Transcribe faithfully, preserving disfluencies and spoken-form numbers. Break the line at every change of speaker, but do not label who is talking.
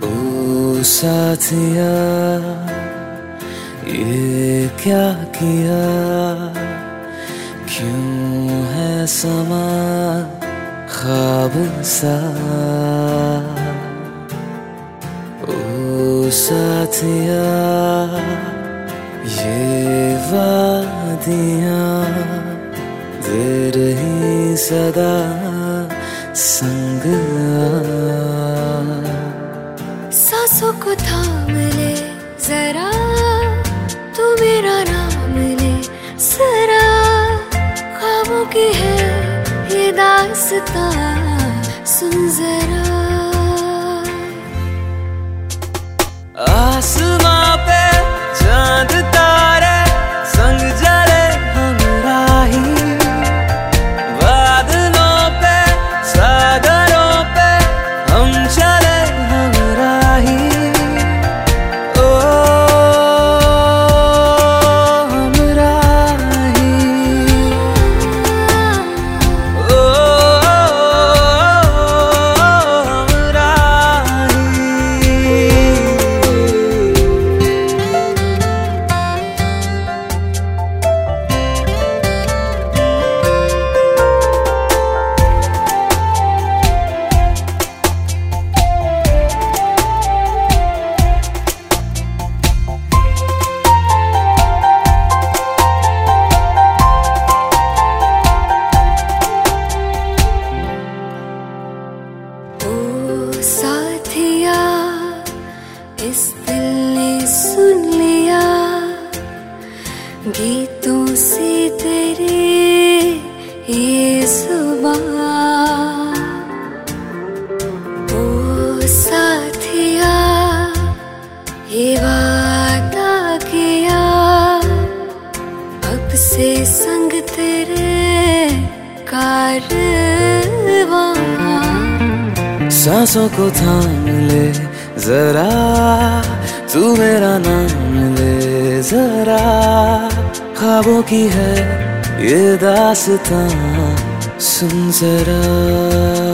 ओ साथिया ये क्या किया, क्यों है समा ख्वाब सा। ओ साथिया ये वादियाँ दे रही सदा संग आ।
सांसों को थाम ले जरा, तू मेरा नाम ले जरा। ख्वाबों की है ये दास्तां, सुन जरा।
आसमां पे चांद तारे संग जले हमराही, बादलों पे सागरों पे हम चले हमराही। ओ हमराही, ओ
साथिया इस दिल ने सुन लिया, गीतों से तेरे ये जुबान। ओ साथिया ये वादा किया, अब से संग तेरे कारवां।
सांसों को थाम ले जरा, तू मेरा नाम ले जरा। ख्वाबों की है ये दास्तां, सुन जरा।